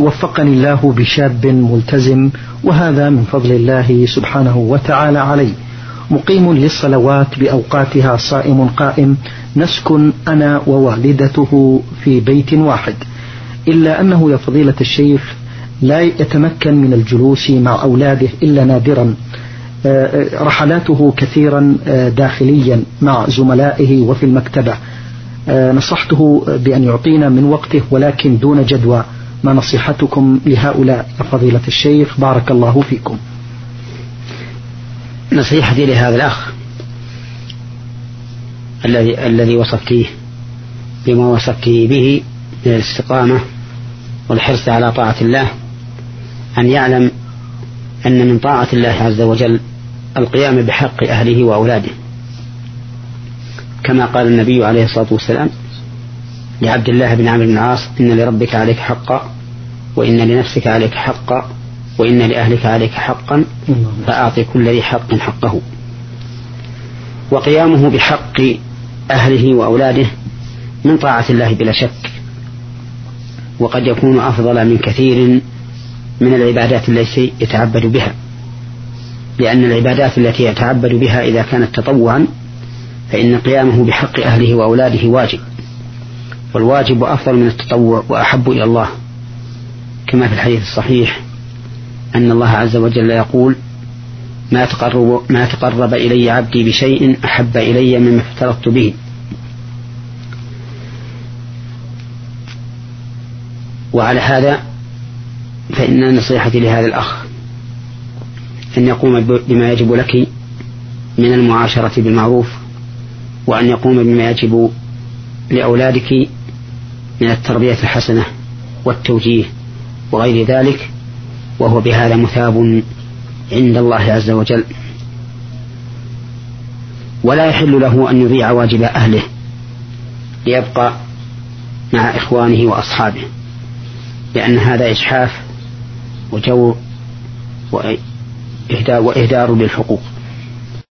وفقني الله بشاب ملتزم، وهذا من فضل الله سبحانه وتعالى علي، مقيم للصلوات بأوقاتها، صائم قائم، نسكن أنا ووالدته في بيت واحد، إلا أنه يا فضيلة الشيخ لا يتمكن من الجلوس مع أولاده إلا نادرا، رحلاته كثيرا داخليا مع زملائه وفي المكتبة. نصحته بأن يعطينا من وقته ولكن دون جدوى، ما نصيحتكم لهؤلاء يا فضيلة الشيخ؟ بارك الله فيكم. نصيحتي لهذا الأخ الذي وصفتيه بما وصفتيه به من الاستقامة والحرص على طاعة الله، أن يعلم أن من طاعة الله عز وجل القيام بحق أهله وأولاده، كما قال النبي عليه الصلاة والسلام لعبد الله بن عمرو بن العاص: إن لربك عليك حقا، وإن لنفسك عليك حقا، وإن لأهلك عليك حقا، فأعط كل ذي حق حقه. وقيامه بحق أهله وأولاده من طاعة الله بلا شك، وقد يكون أفضل من كثير من العبادات التي يتعبد بها، لأن العبادات التي يتعبد بها إذا كانت تطوعا فإن قيامه بحق أهله وأولاده واجب، والواجب أفضل من التطوع وأحب إلى الله، كما في الحديث الصحيح أن الله عز وجل يقول: ما تقرب إلي عبدي بشيء أحب إلي مما افترضت به. وعلى هذا فإن نصيحتي لهذا الأخ أن يقوم بما يجب لك من المعاشرة بالمعروف، وأن يقوم بما يجب لأولادك من التربية الحسنة والتوجيه وغير ذلك، وهو بهذا مثاب عند الله عز وجل. ولا يحل له أن يضيع واجب أهله ليبقى مع إخوانه وأصحابه، لأن هذا إجحاف وجور وإهدار للحقوق.